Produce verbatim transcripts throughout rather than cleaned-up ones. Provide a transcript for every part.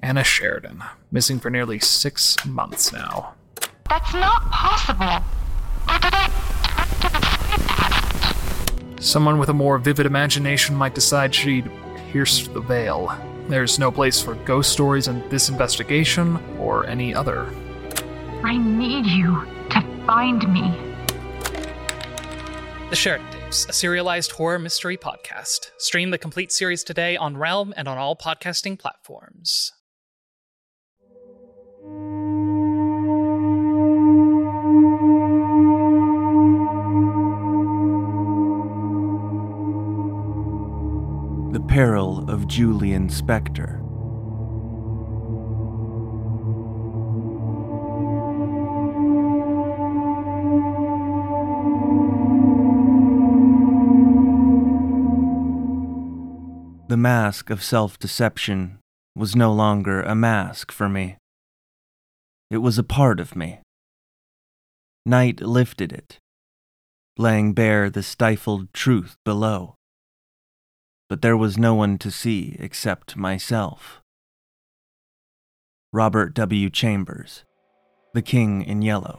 Anna Sheridan, missing for nearly six months now. That's not possible. Or did I turn to the side? Someone with a more vivid imagination might decide she'd pierced the veil. There's no place for ghost stories in this investigation or any other. I need you to find me. The Sheridan Tapes, a serialized horror mystery podcast. Stream the complete series today on Realm and on all podcasting platforms. The Peril of Julian Spector. The mask of self-deception was no longer a mask for me. It was a part of me. Night lifted it, laying bare the stifled truth below. But there was no one to see except myself. Robert W. Chambers, The King in Yellow.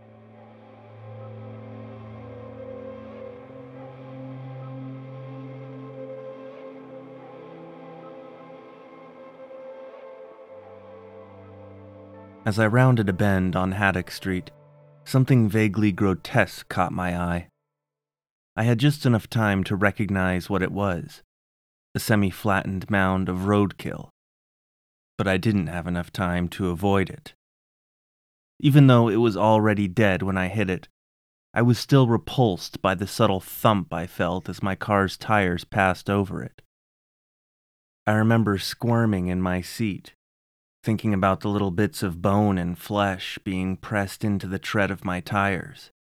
As I rounded a bend on Haddock Street, something vaguely grotesque caught my eye. I had just enough time to recognize what it was, a semi-flattened mound of roadkill, but I didn't have enough time to avoid it. Even though it was already dead when I hit it, I was still repulsed by the subtle thump I felt as my car's tires passed over it. I remember squirming in my seat, thinking about the little bits of bone and flesh being pressed into the tread of my tires.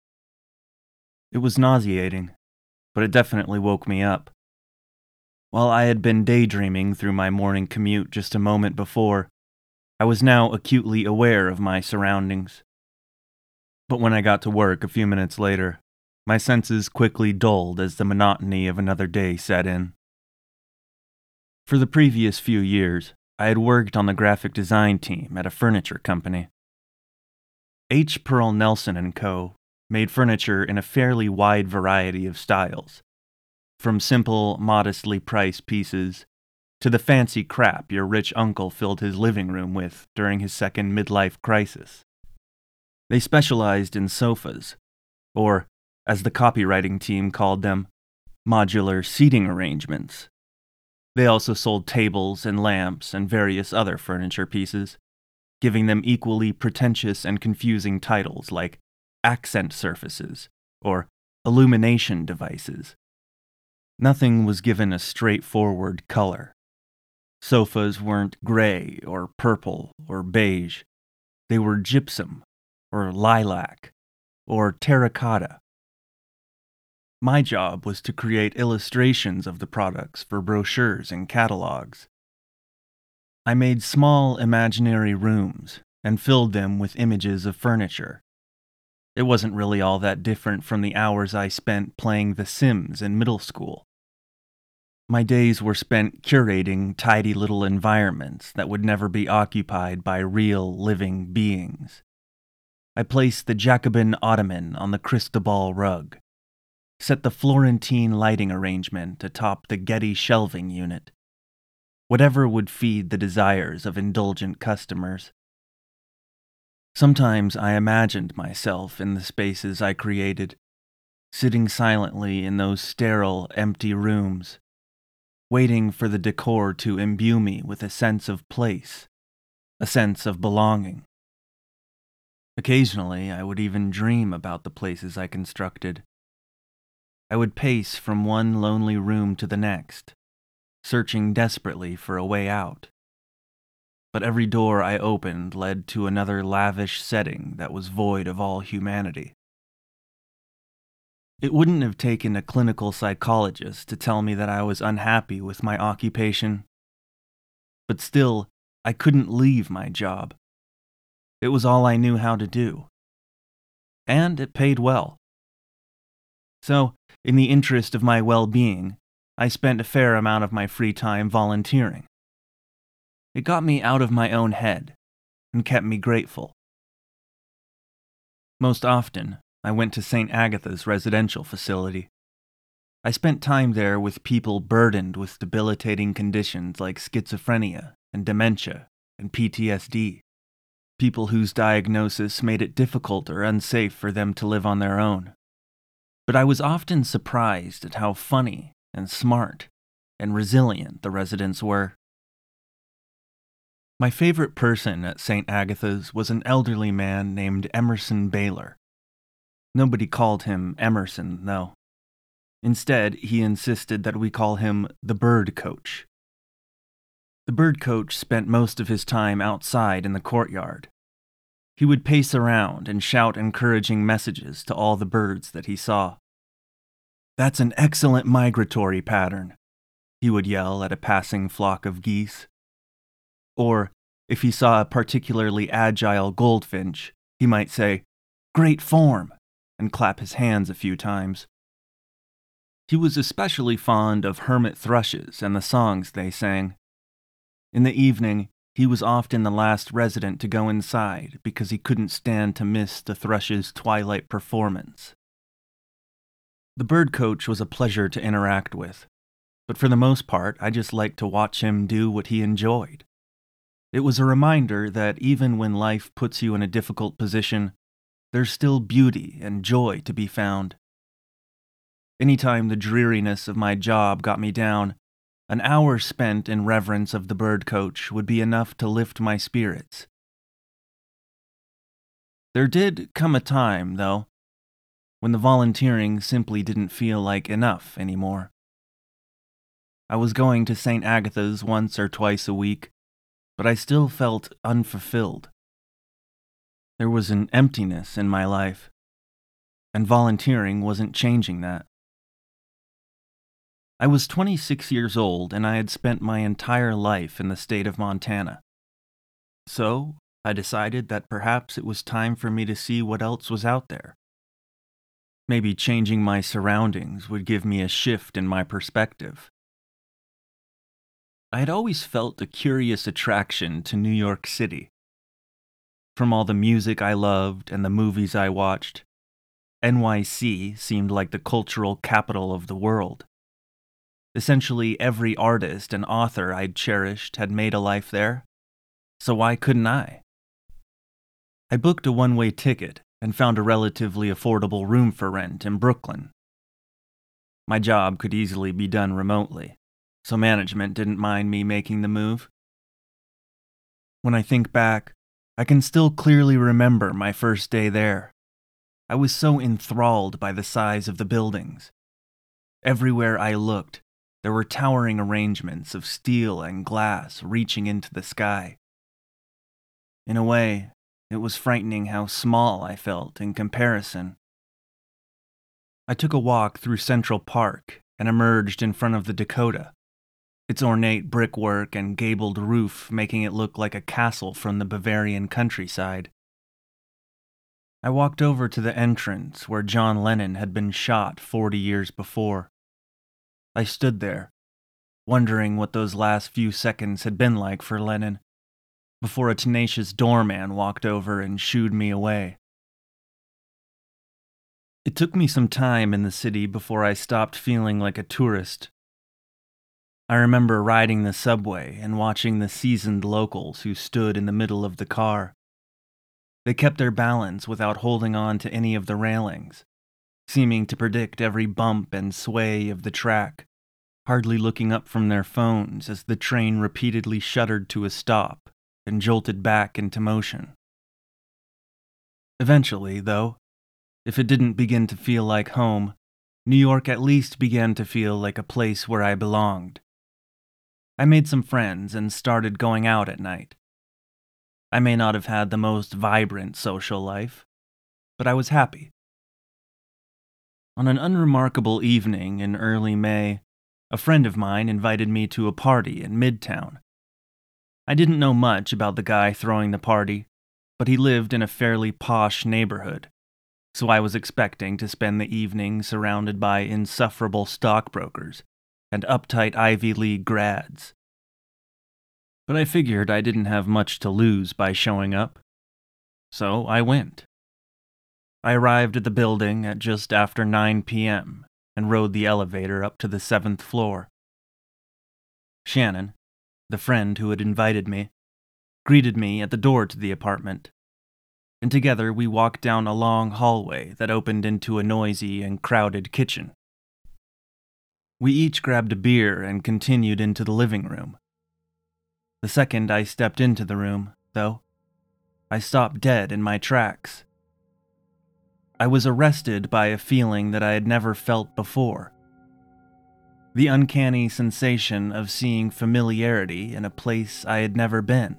It was nauseating, but it definitely woke me up. While I had been daydreaming through my morning commute just a moment before, I was now acutely aware of my surroundings. But when I got to work a few minutes later, my senses quickly dulled as the monotony of another day set in. For the previous few years, I had worked on the graphic design team at a furniture company. H. Pearl Nelson and Co. made furniture in a fairly wide variety of styles, from simple, modestly priced pieces to the fancy crap your rich uncle filled his living room with during his second midlife crisis. They specialized in sofas, or, as the copywriting team called them, modular seating arrangements. They also sold tables and lamps and various other furniture pieces, giving them equally pretentious and confusing titles like accent surfaces or illumination devices. Nothing was given a straightforward color. Sofas weren't gray or purple or beige. They were gypsum or lilac or terracotta. My job was to create illustrations of the products for brochures and catalogs. I made small imaginary rooms and filled them with images of furniture. It wasn't really all that different from the hours I spent playing The Sims in middle school. My days were spent curating tidy little environments that would never be occupied by real, living beings. I placed the Jacobin ottoman on the Cristobal rug, set the Florentine lighting arrangement atop the Getty shelving unit, whatever would feed the desires of indulgent customers. Sometimes I imagined myself in the spaces I created, sitting silently in those sterile, empty rooms, waiting for the decor to imbue me with a sense of place, a sense of belonging. Occasionally, I would even dream about the places I constructed. I would pace from one lonely room to the next, searching desperately for a way out. But every door I opened led to another lavish setting that was void of all humanity. It wouldn't have taken a clinical psychologist to tell me that I was unhappy with my occupation. But still, I couldn't leave my job. It was all I knew how to do. And it paid well. So, in the interest of my well-being, I spent a fair amount of my free time volunteering. It got me out of my own head and kept me grateful. Most often, I went to Saint Agatha's residential facility. I spent time there with people burdened with debilitating conditions like schizophrenia and dementia and P T S D, people whose diagnosis made it difficult or unsafe for them to live on their own. But I was often surprised at how funny and smart and resilient the residents were. My favorite person at Saint Agatha's was an elderly man named Emerson Baylor. Nobody called him Emerson, though. Instead, he insisted that we call him the Bird Coach. The Bird Coach spent most of his time outside in the courtyard. He would pace around and shout encouraging messages to all the birds that he saw. "That's an excellent migratory pattern," he would yell at a passing flock of geese. Or, if he saw a particularly agile goldfinch, he might say, "Great form," and clap his hands a few times. He was especially fond of hermit thrushes and the songs they sang. In the evening, he was often the last resident to go inside because he couldn't stand to miss the thrush's twilight performance. The Bird Coach was a pleasure to interact with, but for the most part, I just liked to watch him do what he enjoyed. It was a reminder that even when life puts you in a difficult position, there's still beauty and joy to be found. Anytime the dreariness of my job got me down, an hour spent in reverence of the Bird Coach would be enough to lift my spirits. There did come a time, though, when the volunteering simply didn't feel like enough anymore. I was going to Saint Agatha's once or twice a week, but I still felt unfulfilled. There was an emptiness in my life, and volunteering wasn't changing that. I was twenty-six years old, and I had spent my entire life in the state of Montana. So, I decided that perhaps it was time for me to see what else was out there. Maybe changing my surroundings would give me a shift in my perspective. I had always felt a curious attraction to New York City. From all the music I loved and the movies I watched, N Y C seemed like the cultural capital of the world. Essentially every artist and author I'd cherished had made a life there, so why couldn't I? I booked a one-way ticket and found a relatively affordable room for rent in Brooklyn. My job could easily be done remotely, so management didn't mind me making the move. When I think back, I can still clearly remember my first day there. I was so enthralled by the size of the buildings. Everywhere I looked, there were towering arrangements of steel and glass reaching into the sky. In a way, it was frightening how small I felt in comparison. I took a walk through Central Park and emerged in front of the Dakota, its ornate brickwork and gabled roof making it look like a castle from the Bavarian countryside. I walked over to the entrance where John Lennon had been shot forty years before. I stood there, wondering what those last few seconds had been like for Lennon, before a tenacious doorman walked over and shooed me away. It took me some time in the city before I stopped feeling like a tourist. I remember riding the subway and watching the seasoned locals who stood in the middle of the car. They kept their balance without holding on to any of the railings, seeming to predict every bump and sway of the track, hardly looking up from their phones as the train repeatedly shuddered to a stop and jolted back into motion. Eventually, though, if it didn't begin to feel like home, New York at least began to feel like a place where I belonged. I made some friends and started going out at night. I may not have had the most vibrant social life, but I was happy. On an unremarkable evening in early May, a friend of mine invited me to a party in Midtown. I didn't know much about the guy throwing the party, but he lived in a fairly posh neighborhood, so I was expecting to spend the evening surrounded by insufferable stockbrokers and uptight Ivy League grads. But I figured I didn't have much to lose by showing up, so I went. I arrived at the building at just after nine p.m. and rode the elevator up to the seventh floor. Shannon, the friend who had invited me, greeted me at the door to the apartment, and together we walked down a long hallway that opened into a noisy and crowded kitchen. We each grabbed a beer and continued into the living room. The second I stepped into the room, though, I stopped dead in my tracks. I was arrested by a feeling that I had never felt before. The uncanny sensation of seeing familiarity in a place I had never been.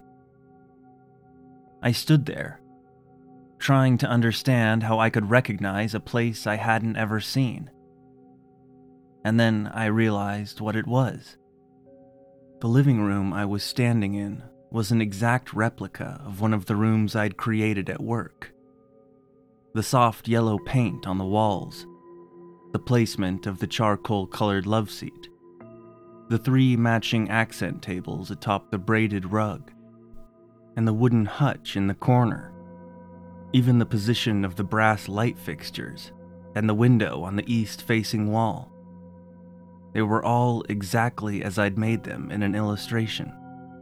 I stood there, trying to understand how I could recognize a place I hadn't ever seen. And then I realized what it was. The living room I was standing in was an exact replica of one of the rooms I'd created at work. The soft yellow paint on the walls, the placement of the charcoal-colored love seat, the three matching accent tables atop the braided rug, and the wooden hutch in the corner, even the position of the brass light fixtures, and the window on the east-facing wall. They were all exactly as I'd made them in an illustration.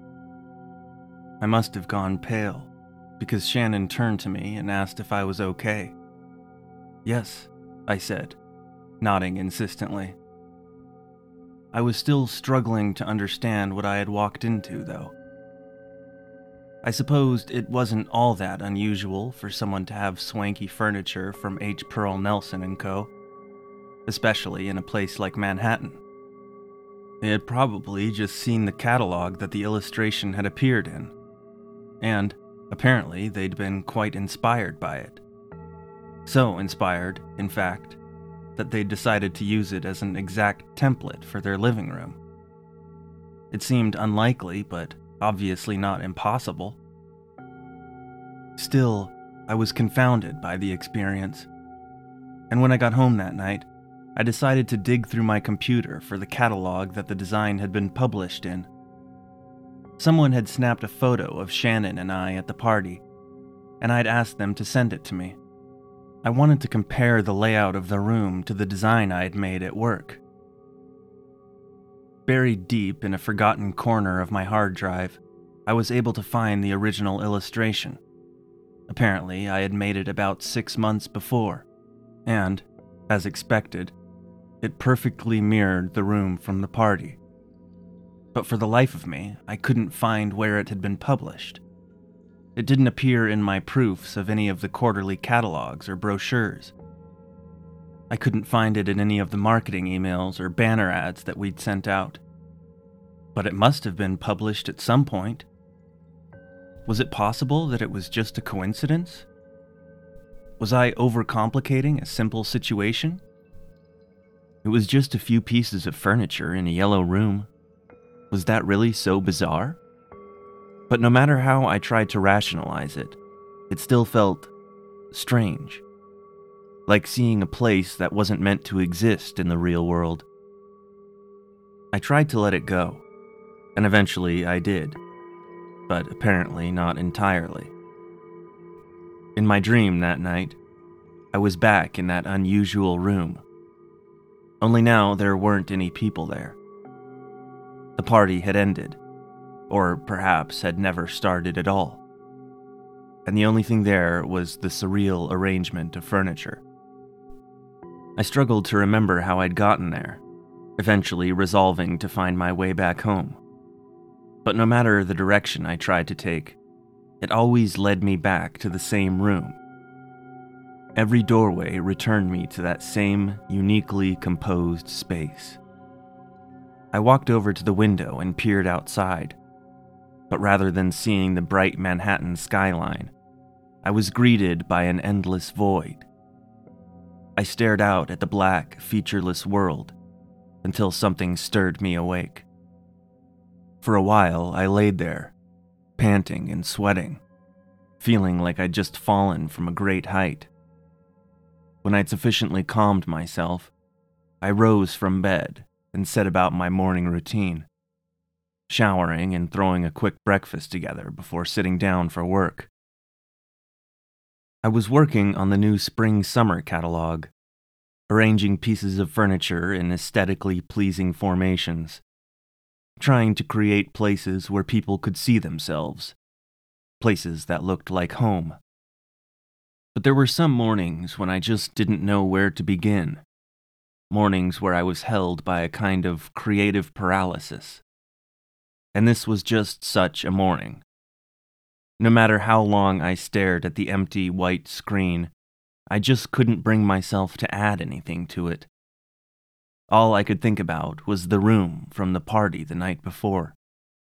I must have gone pale, because Shannon turned to me and asked if I was okay. Yes, I said, nodding insistently. I was still struggling to understand what I had walked into, though. I supposed it wasn't all that unusual for someone to have swanky furniture from H. Pearl Nelson and Co., especially in a place like Manhattan. They had probably just seen the catalog that the illustration had appeared in, and apparently they'd been quite inspired by it. So inspired, in fact, that they decided to use it as an exact template for their living room. It seemed unlikely, but obviously not impossible. Still, I was confounded by the experience, and when I got home that night, I decided to dig through my computer for the catalog that the design had been published in. Someone had snapped a photo of Shannon and I at the party, and I'd asked them to send it to me. I wanted to compare the layout of the room to the design I had made at work. Buried deep in a forgotten corner of my hard drive, I was able to find the original illustration. Apparently, I had made it about six months before, and, as expected, it perfectly mirrored the room from the party. But for the life of me, I couldn't find where it had been published. It didn't appear in my proofs of any of the quarterly catalogs or brochures. I couldn't find it in any of the marketing emails or banner ads that we'd sent out. But it must have been published at some point. Was it possible that it was just a coincidence? Was I overcomplicating a simple situation? It was just a few pieces of furniture in a yellow room. Was that really so bizarre? But no matter how I tried to rationalize it, it still felt strange. Like seeing a place that wasn't meant to exist in the real world. I tried to let it go, and eventually I did, but apparently not entirely. In my dream that night, I was back in that unusual room. Only now there weren't any people there. The party had ended, or perhaps had never started at all. And the only thing there was the surreal arrangement of furniture. I struggled to remember how I'd gotten there, eventually resolving to find my way back home. But no matter the direction I tried to take, it always led me back to the same room. Every doorway returned me to that same uniquely composed space. I walked over to the window and peered outside, but rather than seeing the bright Manhattan skyline, I was greeted by an endless void. I stared out at the black, featureless world until something stirred me awake. For a while, I laid there, panting and sweating, feeling like I'd just fallen from a great height. When I'd sufficiently calmed myself, I rose from bed and set about my morning routine. showering and throwing a quick breakfast together before sitting down for work. I was working on the new spring-summer catalog, arranging pieces of furniture in aesthetically pleasing formations, trying to create places where people could see themselves, places that looked like home. But there were some mornings when I just didn't know where to begin, mornings where I was held by a kind of creative paralysis. And this was just such a morning. No matter how long I stared at the empty white screen, I just couldn't bring myself to add anything to it. All I could think about was the room from the party the night before.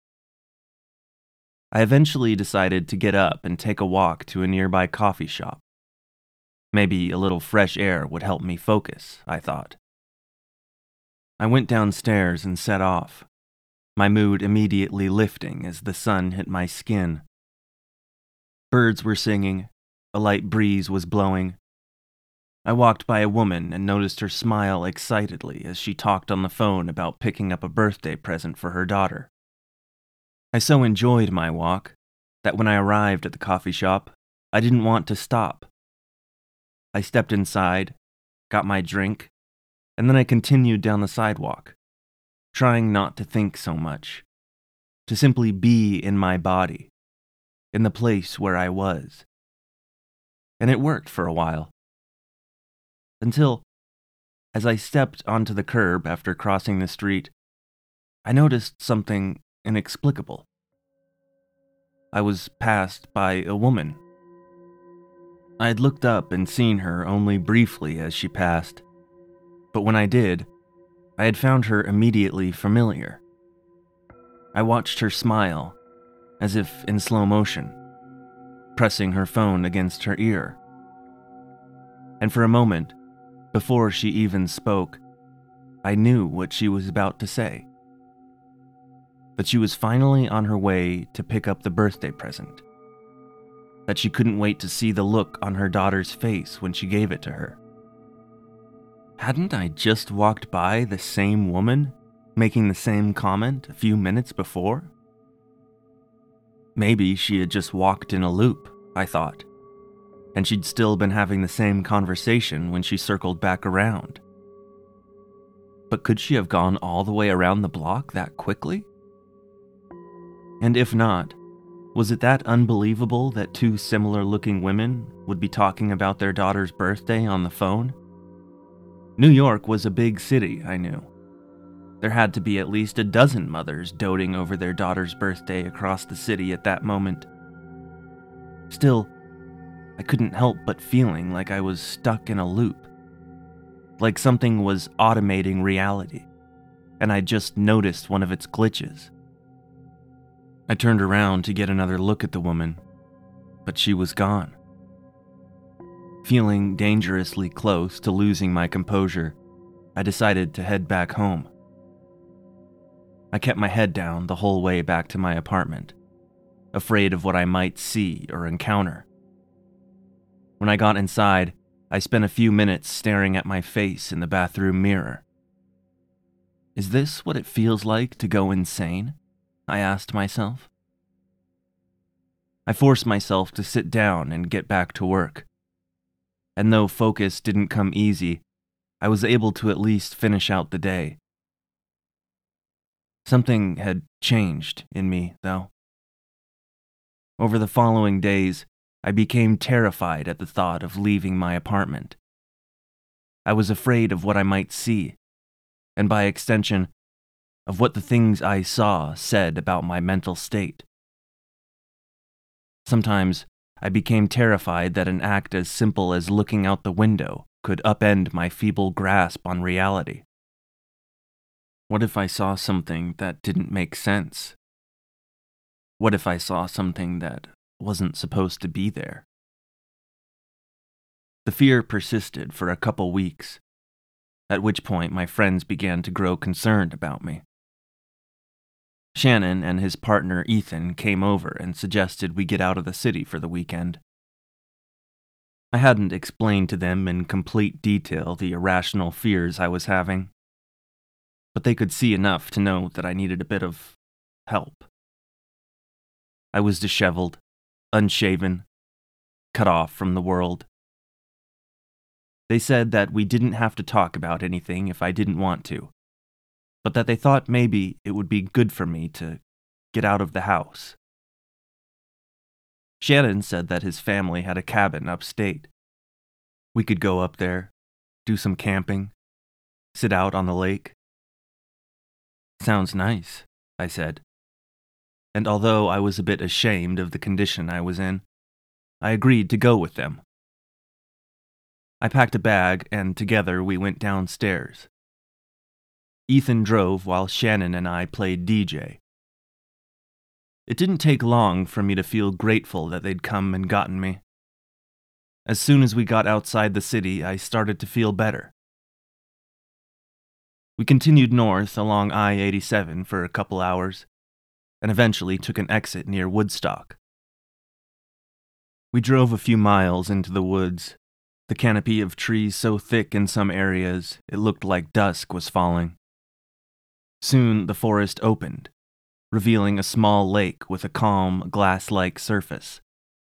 I eventually decided to get up and take a walk to a nearby coffee shop. Maybe a little fresh air would help me focus, I thought. I went downstairs and set off, my mood immediately lifting as the sun hit my skin. Birds were singing, a light breeze was blowing. I walked by a woman and noticed her smile excitedly as she talked on the phone about picking up a birthday present for her daughter. I so enjoyed my walk that when I arrived at the coffee shop, I didn't want to stop. I stepped inside, got my drink, and then I continued down the sidewalk, trying not to think so much, to simply be in my body, in the place where I was. And it worked for a while. Until, as I stepped onto the curb after crossing the street, I noticed something inexplicable. I was passed by a woman. I had looked up and seen her only briefly as she passed, but when I did, I had found her immediately familiar. I watched her smile, as if in slow motion, pressing her phone against her ear. And for a moment, before she even spoke, I knew what she was about to say. That she was finally on her way to pick up the birthday present. That she couldn't wait to see the look on her daughter's face when she gave it to her. Hadn't I just walked by the same woman, making the same comment a few minutes before? Maybe she had just walked in a loop, I thought, and she'd still been having the same conversation when she circled back around. But could she have gone all the way around the block that quickly? And if not, was it that unbelievable that two similar-looking women would be talking about their daughter's birthday on the phone? New York was a big city, I knew. There had to be at least a dozen mothers doting over their daughter's birthday across the city at that moment. Still, I couldn't help but feeling like I was stuck in a loop. Like something was automating reality, and I'd just noticed one of its glitches. I turned around to get another look at the woman, but she was gone. Feeling dangerously close to losing my composure, I decided to head back home. I kept my head down the whole way back to my apartment, afraid of what I might see or encounter. When I got inside, I spent a few minutes staring at my face in the bathroom mirror. Is this what it feels like to go insane? I asked myself. I forced myself to sit down and get back to work. And though focus didn't come easy, I was able to at least finish out the day. Something had changed in me, though. Over the following days, I became terrified at the thought of leaving my apartment. I was afraid of what I might see, and by extension, of what the things I saw said about my mental state. Sometimes, I became terrified that an act as simple as looking out the window could upend my feeble grasp on reality. What if I saw something that didn't make sense? What if I saw something that wasn't supposed to be there? The fear persisted for a couple weeks, at which point my friends began to grow concerned about me. Shannon and his partner Ethan came over and suggested we get out of the city for the weekend. I hadn't explained to them in complete detail the irrational fears I was having, but they could see enough to know that I needed a bit of help. I was disheveled, unshaven, cut off from the world. They said that we didn't have to talk about anything if I didn't want to, but that they thought maybe it would be good for me to get out of the house. Shannon said that his family had a cabin upstate. We could go up there, do some camping, sit out on the lake. Sounds nice, I said. And although I was a bit ashamed of the condition I was in, I agreed to go with them. I packed a bag, and together we went downstairs. Ethan drove while Shannon and I played D J. It didn't take long for me to feel grateful that they'd come and gotten me. As soon as we got outside the city, I started to feel better. We continued north along I eighty-seven for a couple hours, and eventually took an exit near Woodstock. We drove a few miles into the woods, the canopy of trees so thick in some areas it looked like dusk was falling. Soon the forest opened, revealing a small lake with a calm, glass-like surface.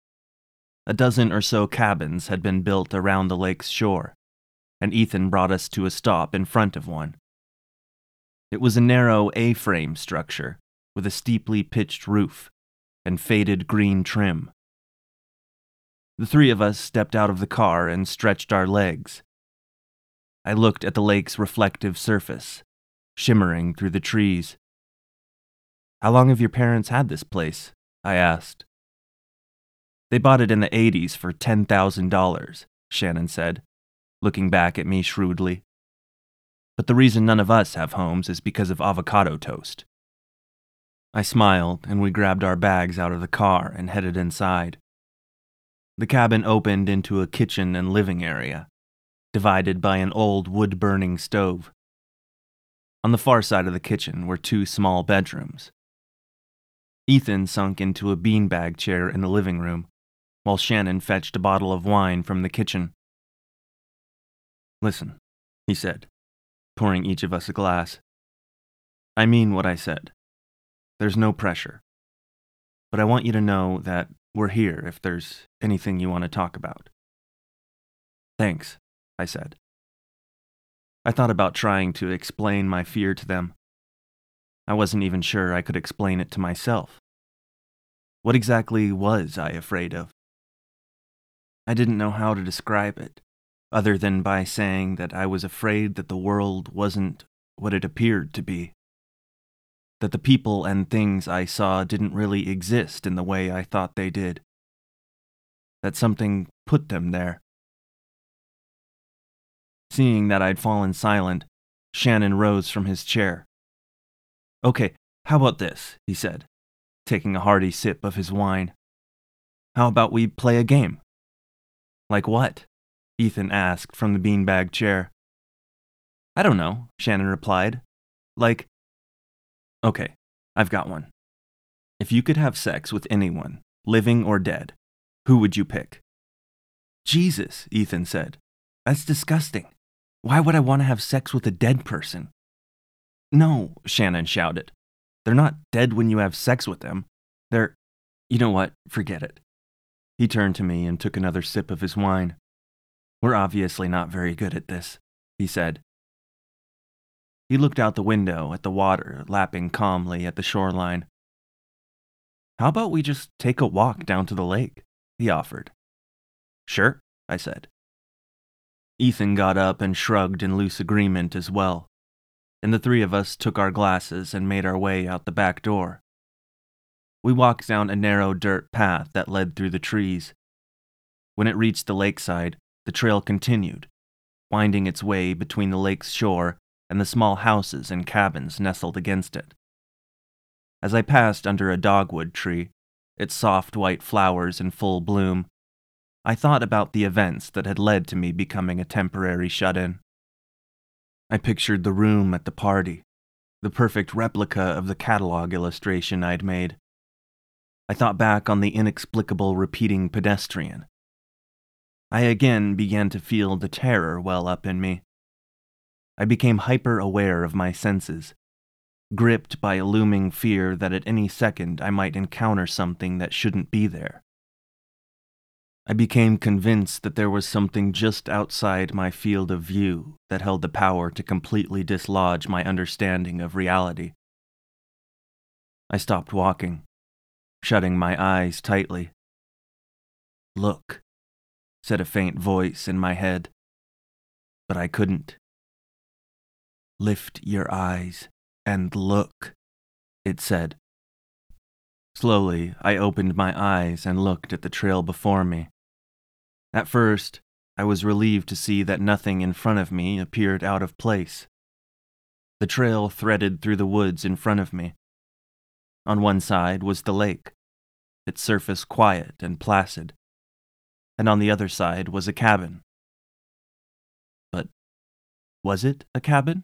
A dozen or so cabins had been built around the lake's shore, and Ethan brought us to a stop in front of one. It was a narrow A-frame structure with a steeply pitched roof and faded green trim. The three of us stepped out of the car and stretched our legs. I looked at the lake's reflective surface, shimmering through the trees. "How long have your parents had this place?" I asked. "They bought it in the eighties for ten thousand dollars, Shannon said, looking back at me shrewdly. "But the reason none of us have homes is because of avocado toast." I smiled, and we grabbed our bags out of the car and headed inside. The cabin opened into a kitchen and living area, divided by an old wood-burning stove. On the far side of the kitchen were two small bedrooms. Ethan sunk into a beanbag chair in the living room, while Shannon fetched a bottle of wine from the kitchen. "Listen," he said, pouring each of us a glass. "I mean what I said. There's no pressure. But I want you to know that we're here if there's anything you want to talk about." "Thanks," I said. I thought about trying to explain my fear to them. I wasn't even sure I could explain it to myself. What exactly was I afraid of? I didn't know how to describe it, other than by saying that I was afraid that the world wasn't what it appeared to be. That the people and things I saw didn't really exist in the way I thought they did. That something put them there. Seeing that I'd fallen silent, Shannon rose from his chair. "Okay, how about this?" he said, taking a hearty sip of his wine. "How about we play a game?" "Like what?" Ethan asked from the beanbag chair. "I don't know," Shannon replied. "Like, okay, I've got one. If you could have sex with anyone, living or dead, who would you pick?" "Jesus," Ethan said. "That's disgusting. Why would I want to have sex with a dead person?" "No," Shannon shouted. "They're not dead when you have sex with them. They're... You know what? Forget it." He turned to me and took another sip of his wine. "We're obviously not very good at this," he said. He looked out the window at the water lapping calmly at the shoreline. "How about we just take a walk down to the lake?" he offered. "Sure," I said. Ethan got up and shrugged in loose agreement as well, and the three of us took our glasses and made our way out the back door. We walked down a narrow dirt path that led through the trees. When it reached the lakeside, the trail continued, winding its way between the lake's shore and the small houses and cabins nestled against it. As I passed under a dogwood tree, its soft white flowers in full bloom, I thought about the events that had led to me becoming a temporary shut-in. I pictured the room at the party, the perfect replica of the catalog illustration I'd made. I thought back on the inexplicable repeating pedestrian. I again began to feel the terror well up in me. I became hyper-aware of my senses, gripped by a looming fear that at any second I might encounter something that shouldn't be there. I became convinced that there was something just outside my field of view that held the power to completely dislodge my understanding of reality. I stopped walking, shutting my eyes tightly. "Look," said a faint voice in my head, but I couldn't. "Lift your eyes and look," it said. Slowly, I opened my eyes and looked at the trail before me. At first, I was relieved to see that nothing in front of me appeared out of place. The trail threaded through the woods in front of me. On one side was the lake, its surface quiet and placid, and on the other side was a cabin. But was it a cabin?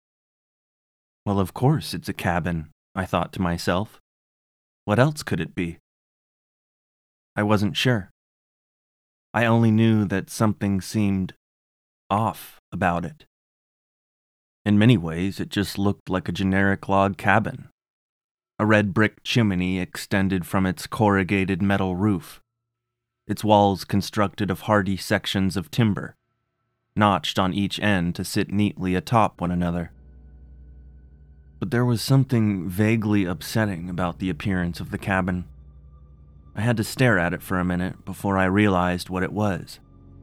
Well, of course it's a cabin, I thought to myself. What else could it be? I wasn't sure. I only knew that something seemed off about it. In many ways, it just looked like a generic log cabin. A red brick chimney extended from its corrugated metal roof, its walls constructed of hardy sections of timber, notched on each end to sit neatly atop one another. But there was something vaguely upsetting about the appearance of the cabin. I had to stare at it for a minute before I realized what it was.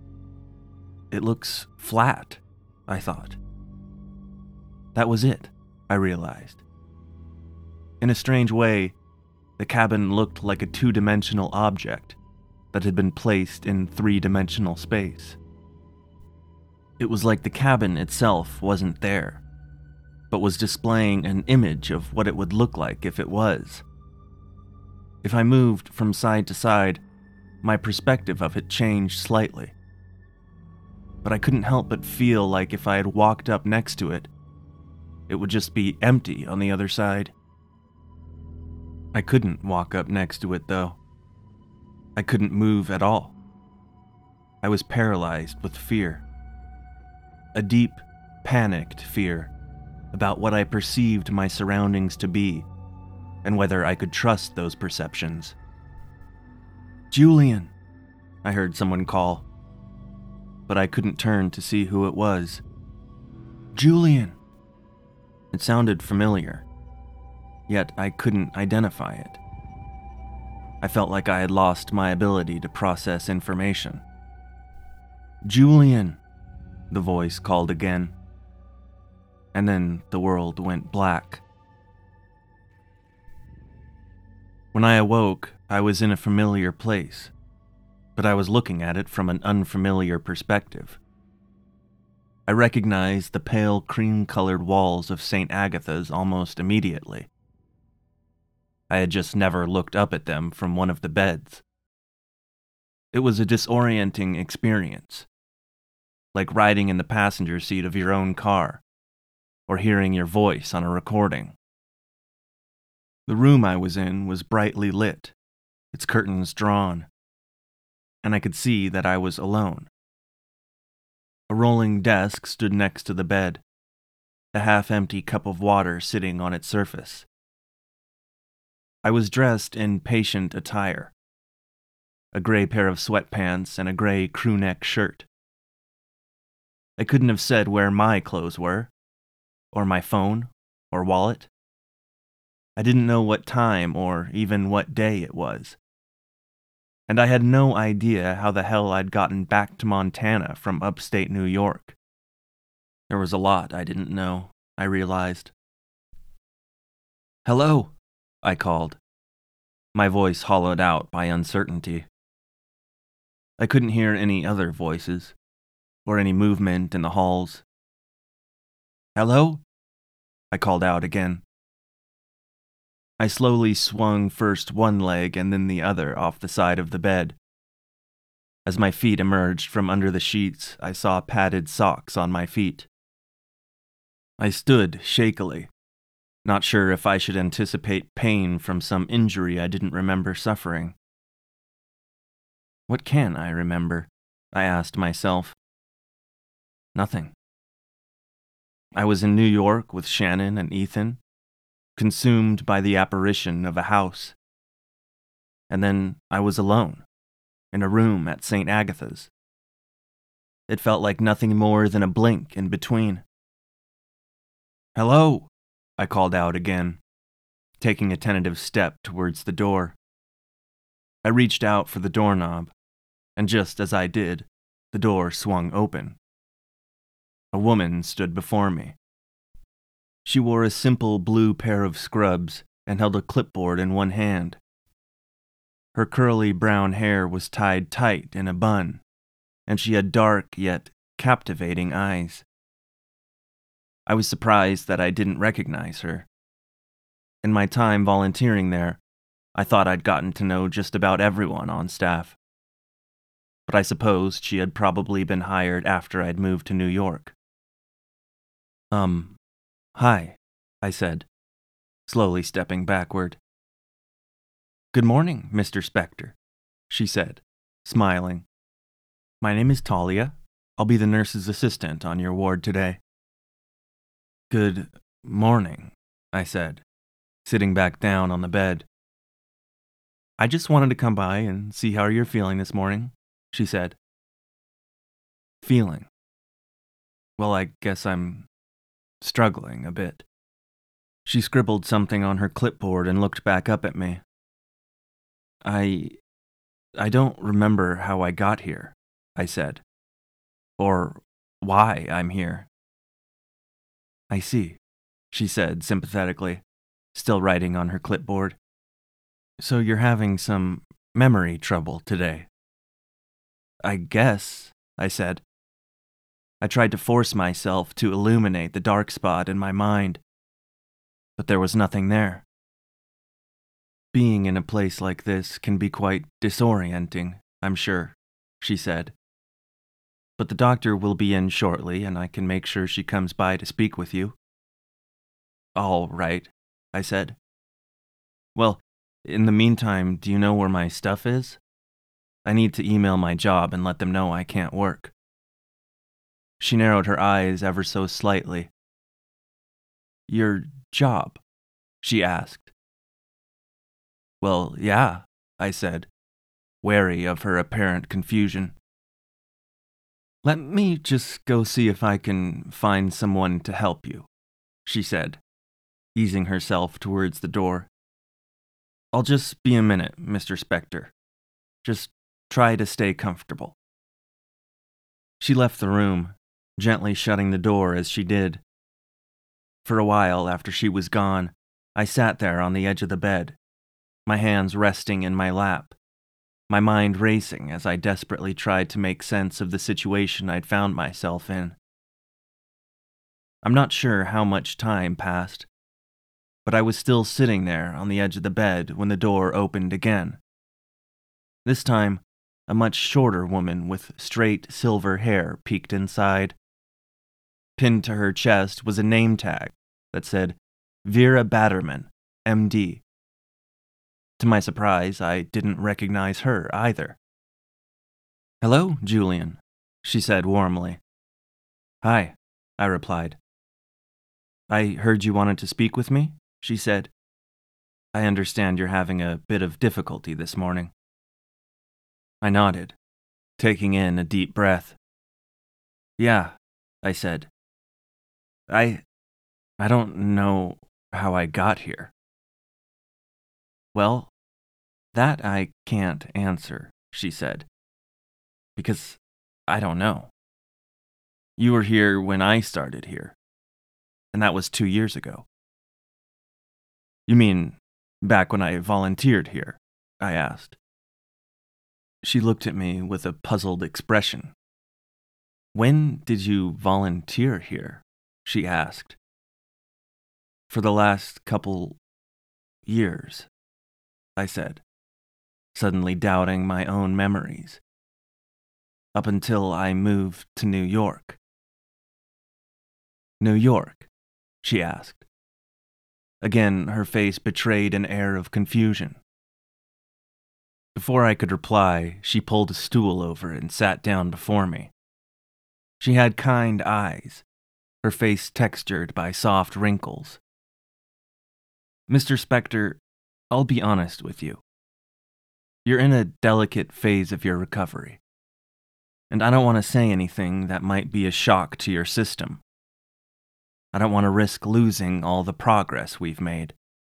It looks flat, I thought. That was it, I realized. In a strange way, the cabin looked like a two-dimensional object that had been placed in three-dimensional space. It was like the cabin itself wasn't there, but was displaying an image of what it would look like if it was. If I moved from side to side, my perspective of it changed slightly. But I couldn't help but feel like if I had walked up next to it, it would just be empty on the other side. I couldn't walk up next to it, though. I couldn't move at all. I was paralyzed with fear. A deep, panicked fear about what I perceived my surroundings to be, and whether I could trust those perceptions. "Julian," I heard someone call, but I couldn't turn to see who it was. "Julian." It sounded familiar, yet I couldn't identify it. I felt like I had lost my ability to process information. "Julian," the voice called again. And then the world went black. When I awoke, I was in a familiar place, but I was looking at it from an unfamiliar perspective. I recognized the pale cream-colored walls of Saint Agatha's almost immediately. I had just never looked up at them from one of the beds. It was a disorienting experience, like riding in the passenger seat of your own car, or hearing your voice on a recording. The room I was in was brightly lit, its curtains drawn, and I could see that I was alone. A rolling desk stood next to the bed, a half-empty cup of water sitting on its surface. I was dressed in patient attire, a gray pair of sweatpants and a gray crewneck shirt. I couldn't have said where my clothes were, or my phone, or wallet. I didn't know what time or even what day it was. And I had no idea how the hell I'd gotten back to Montana from upstate New York. There was a lot I didn't know, I realized. "Hello," I called, my voice hollowed out by uncertainty. I couldn't hear any other voices, or any movement in the halls. "Hello?" I called out again. I slowly swung first one leg and then the other off the side of the bed. As my feet emerged from under the sheets, I saw padded socks on my feet. I stood shakily, not sure if I should anticipate pain from some injury I didn't remember suffering. What can I remember? I asked myself. Nothing. I was in New York with Shannon and Ethan, consumed by the apparition of a house. And then I was alone, in a room at Saint Agatha's. It felt like nothing more than a blink in between. "Hello," I called out again, taking a tentative step towards the door. I reached out for the doorknob, and just as I did, the door swung open. A woman stood before me. She wore a simple blue pair of scrubs and held a clipboard in one hand. Her curly brown hair was tied tight in a bun, and she had dark yet captivating eyes. I was surprised that I didn't recognize her. In my time volunteering there, I thought I'd gotten to know just about everyone on staff. But I supposed she had probably been hired after I'd moved to New York. Um, hi, I said, slowly stepping backward. "Good morning, Mister Spector," she said, smiling. "My name is Talia. I'll be the nurse's assistant on your ward today." "Good morning," I said, sitting back down on the bed. "I just wanted to come by and see how you're feeling this morning," she said. "Feeling? Well, I guess I'm struggling a bit." She scribbled something on her clipboard and looked back up at me. I... I don't remember how I got here," I said. "Or why I'm here." "I see," she said sympathetically, still writing on her clipboard. "So you're having some memory trouble today?" "I guess," I said. I tried to force myself to illuminate the dark spot in my mind, but there was nothing there. "Being in a place like this can be quite disorienting, I'm sure," she said. "But the doctor will be in shortly, and I can make sure she comes by to speak with you." "All right," I said. "Well, in the meantime, do you know where my stuff is? I need to email my job and let them know I can't work." She narrowed her eyes ever so slightly. "Your job?" she asked. "Well, yeah," I said, wary of her apparent confusion. "Let me just go see if I can find someone to help you," she said, easing herself towards the door. "I'll just be a minute, Mister Spector. Just try to stay comfortable." She left the room, gently shutting the door as she did. For a while after she was gone, I sat there on the edge of the bed, my hands resting in my lap, my mind racing as I desperately tried to make sense of the situation I'd found myself in. I'm not sure how much time passed, but I was still sitting there on the edge of the bed when the door opened again. This time, a much shorter woman with straight silver hair peeked inside. Pinned to her chest was a name tag that said, "Vera Batterman, M D" To my surprise, I didn't recognize her either. "Hello, Julian," she said warmly. "Hi," I replied. "I heard you wanted to speak with me," she said. "I understand you're having a bit of difficulty this morning." I nodded, taking in a deep breath. "Yeah," I said. I... I don't know how I got here." "Well, that I can't answer," she said, "because I don't know. You were here when I started here, and that was two years ago." "You mean back when I volunteered here?" I asked. She looked at me with a puzzled expression. "When did you volunteer here?" she asked. "For the last couple years," I said, suddenly doubting my own memories. "Up until I moved to New York." "New York?" she asked. Again, her face betrayed an air of confusion. Before I could reply, she pulled a stool over and sat down before me. She had kind eyes, her face textured by soft wrinkles. Mister Spector, I'll be honest with you. You're in a delicate phase of your recovery, and I don't want to say anything that might be a shock to your system. I don't want to risk losing all the progress we've made.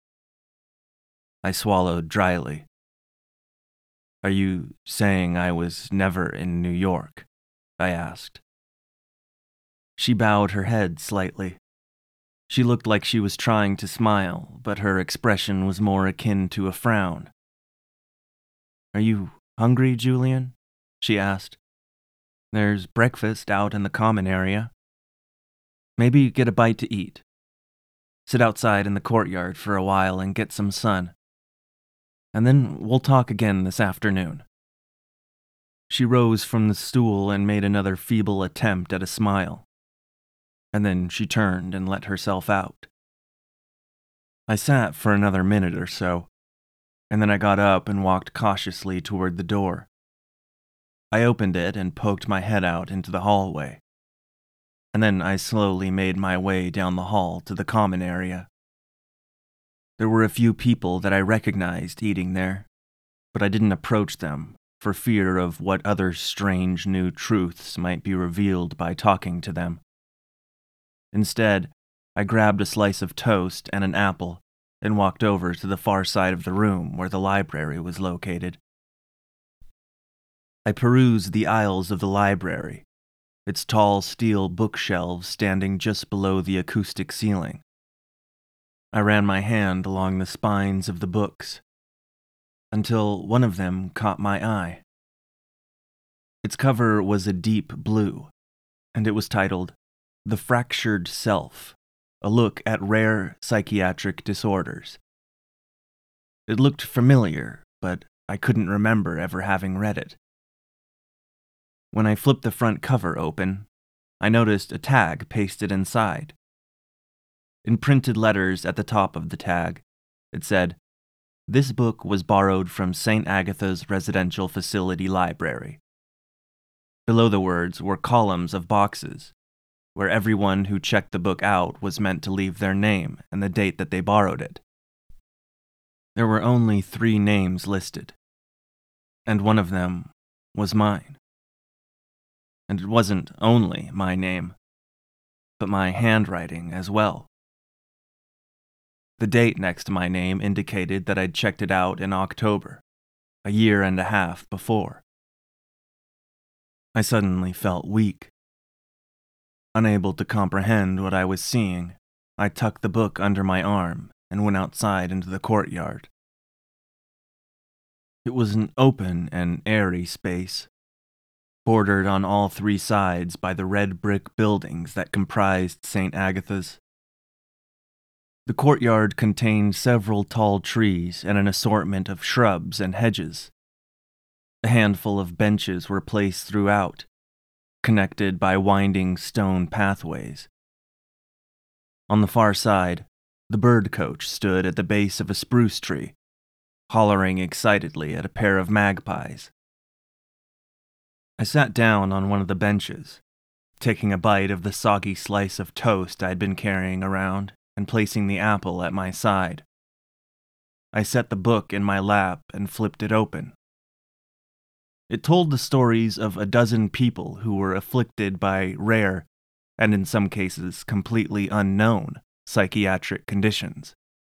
I swallowed dryly. Are you saying I was never in New York? I asked. She bowed her head slightly. She looked like she was trying to smile, but her expression was more akin to a frown. Are you hungry, Julian? She asked. There's breakfast out in the common area. Maybe get a bite to eat. Sit outside in the courtyard for a while and get some sun. And then we'll talk again this afternoon. She rose from the stool and made another feeble attempt at a smile. And then she turned and let herself out. I sat for another minute or so, and then I got up and walked cautiously toward the door. I opened it and poked my head out into the hallway. And then I slowly made my way down the hall to the common area. There were a few people that I recognized eating there, but I didn't approach them for fear of what other strange new truths might be revealed by talking to them. Instead, I grabbed a slice of toast and an apple and walked over to the far side of the room where the library was located. I perused the aisles of the library, its tall steel bookshelves standing just below the acoustic ceiling. I ran my hand along the spines of the books, until one of them caught my eye. Its cover was a deep blue, and it was titled, The Fractured Self, a look at rare psychiatric disorders. It looked familiar, but I couldn't remember ever having read it. When I flipped the front cover open, I noticed a tag pasted inside. In printed letters at the top of the tag, it said, "This book was borrowed from Saint Agatha's Residential Facility Library." Below the words were columns of boxes, where everyone who checked the book out was meant to leave their name and the date that they borrowed it. There were only three names listed, and one of them was mine. And it wasn't only my name, but my handwriting as well. The date next to my name indicated that I'd checked it out in October, a year and a half before. I suddenly felt weak. Unable to comprehend what I was seeing, I tucked the book under my arm and went outside into the courtyard. It was an open and airy space, bordered on all three sides by the red brick buildings that comprised Saint Agatha's. The courtyard contained several tall trees and an assortment of shrubs and hedges. A handful of benches were placed throughout, connected by winding stone pathways. On the far side, the bird coach stood at the base of a spruce tree, hollering excitedly at a pair of magpies. I sat down on one of the benches, taking a bite of the soggy slice of toast I'd been carrying around and placing the apple at my side. I set the book in my lap and flipped it open. It told the stories of a dozen people who were afflicted by rare, and in some cases completely unknown, psychiatric conditions.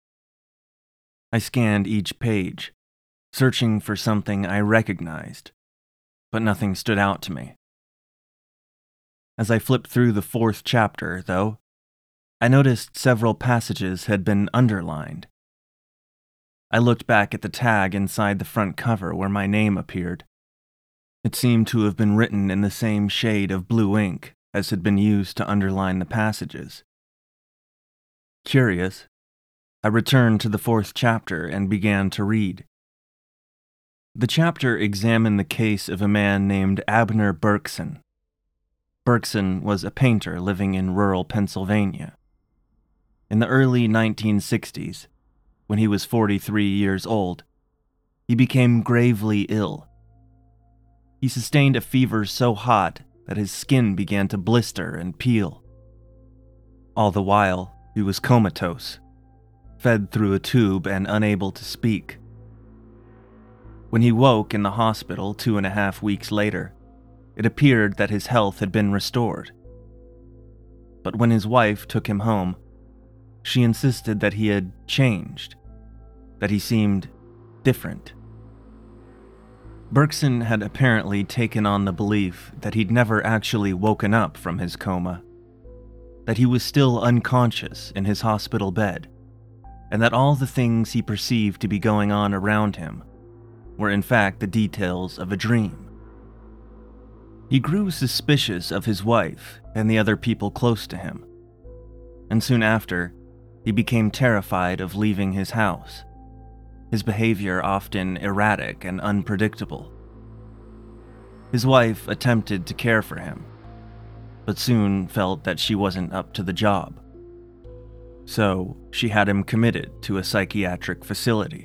I scanned each page, searching for something I recognized, but nothing stood out to me. As I flipped through the fourth chapter, though, I noticed several passages had been underlined. I looked back at the tag inside the front cover where my name appeared. It seemed to have been written in the same shade of blue ink as had been used to underline the passages. Curious, I returned to the fourth chapter and began to read. The chapter examined the case of a man named Abner Berkson. Berkson was a painter living in rural Pennsylvania. In the early nineteen sixties, when he was forty-three years old, he became gravely ill. He sustained a fever so hot that his skin began to blister and peel. All the while, he was comatose. fed through a tube and unable to speak. When he woke in the hospital two and a half weeks later, it appeared that his health had been restored. But when his wife took him home, she insisted that he had changed, that he seemed different. Berkson had apparently taken on the belief that he'd never actually woken up from his coma, that he was still unconscious in his hospital bed, and that all the things he perceived to be going on around him were in fact the details of a dream. He grew suspicious of his wife and the other people close to him, and soon after, he became terrified of leaving his house, his behavior often erratic and unpredictable. His wife attempted to care for him, but soon felt that she wasn't up to the job. So she had him committed to a psychiatric facility.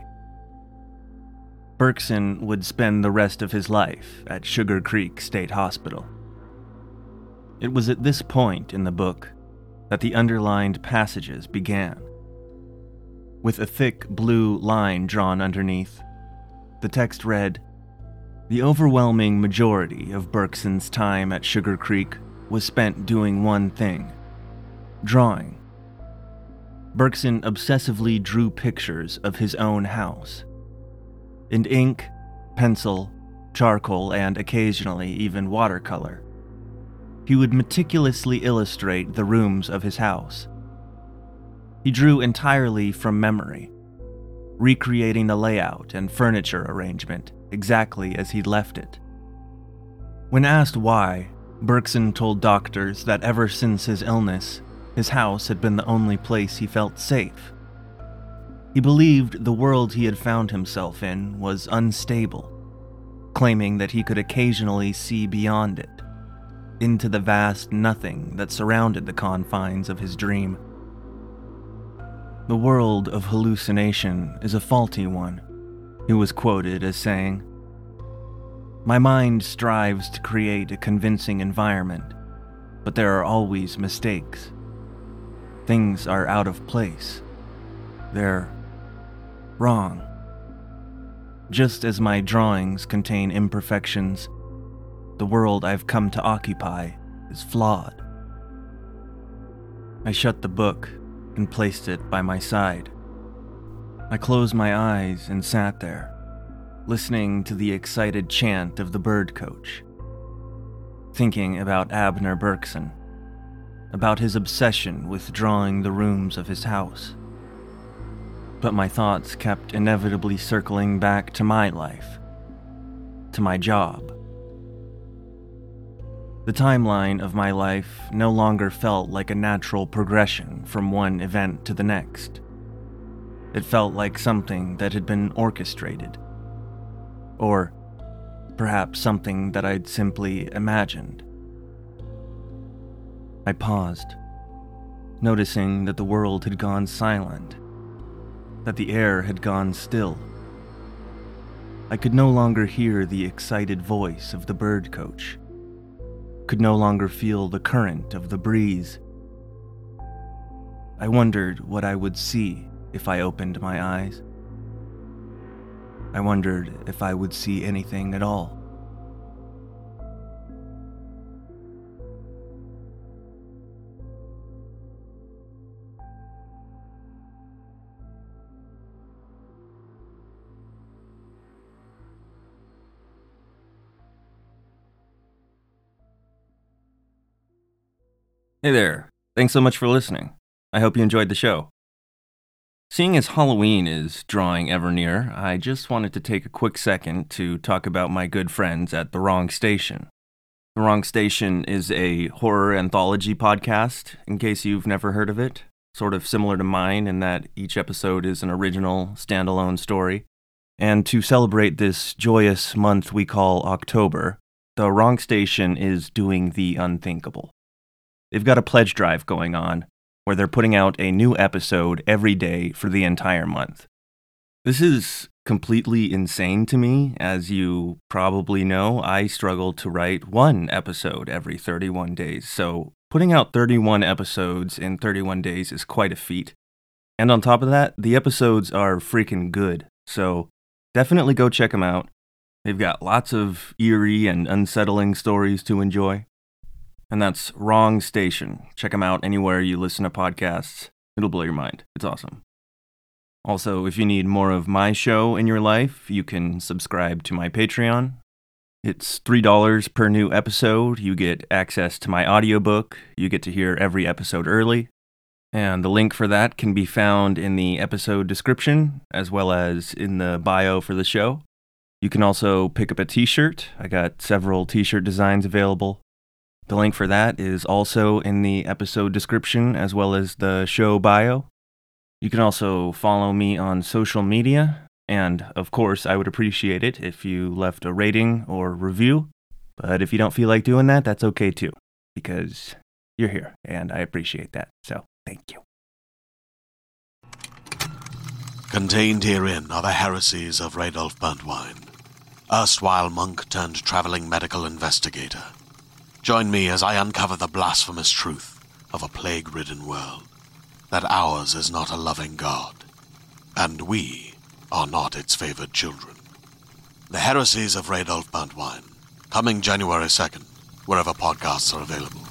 Berkson would spend the rest of his life at Sugar Creek State Hospital. It was at this point in the book that the underlined passages began. With a thick blue line drawn underneath, the text read, "The overwhelming majority of Berkson's time at Sugar Creek was spent doing one thing, drawing. Berkson obsessively drew pictures of his own house. In ink, pencil, charcoal, and occasionally even watercolor. He would meticulously illustrate the rooms of his house. He drew entirely from memory, recreating the layout and furniture arrangement exactly as he'd left it. When asked why, Berkson told doctors that ever since his illness, his house had been the only place he felt safe. He believed the world he had found himself in was unstable, claiming that he could occasionally see beyond it, into the vast nothing that surrounded the confines of his dream. The world of hallucination is a faulty one, he was quoted as saying. My mind strives to create a convincing environment, but there are always mistakes. Things are out of place. They're wrong. Just as my drawings contain imperfections, the world I've come to occupy is flawed. I shut the book and placed it by my side. I closed my eyes and sat there, listening to the excited chant of the bird coach, thinking about Abner Berkson, about his obsession with drawing the rooms of his house. But my thoughts kept inevitably circling back to my life, to my job. The timeline of my life no longer felt like a natural progression from one event to the next. It felt like something that had been orchestrated. Or perhaps something that I'd simply imagined. I paused, noticing that the world had gone silent, that the air had gone still. I could no longer hear the excited voice of the bird coach, could no longer feel the current of the breeze. I wondered what I would see if I opened my eyes. I wondered if I would see anything at all. Hey there, thanks so much for listening. I hope you enjoyed the show. Seeing as Halloween is drawing ever near, I just wanted to take a quick second to talk about my good friends at The Wrong Station. The Wrong Station is a horror anthology podcast, in case you've never heard of it, sort of similar to mine in that each episode is an original, standalone story. And to celebrate this joyous month we call October, The Wrong Station is doing the unthinkable. They've got a pledge drive going on, where they're putting out a new episode every day for the entire month. This is completely insane to me. As you probably know, I struggle to write one episode every thirty-one days, so putting out thirty-one episodes in thirty-one days is quite a feat. And on top of that, the episodes are freaking good, so definitely go check them out. They've got lots of eerie and unsettling stories to enjoy. And that's Wrong Station. Check them out anywhere you listen to podcasts. It'll blow your mind. It's awesome. Also, if you need more of my show in your life, you can subscribe to my Patreon. It's three dollars per new episode. You get access to my audiobook. You get to hear every episode early. And the link for that can be found in the episode description, as well as in the bio for the show. You can also pick up a t-shirt. I got several t-shirt designs available. The link for that is also in the episode description, as well as the show bio. You can also follow me on social media, and of course, I would appreciate it if you left a rating or review. But if you don't feel like doing that, that's okay too, because you're here, and I appreciate that. So, thank you. Contained herein are the heresies of Radolf Burntwine, erstwhile monk turned traveling medical investigator. Join me as I uncover the blasphemous truth of a plague-ridden world, that ours is not a loving God, and we are not its favored children. The heresies of Radolf Burntwine, coming January second, wherever podcasts are available.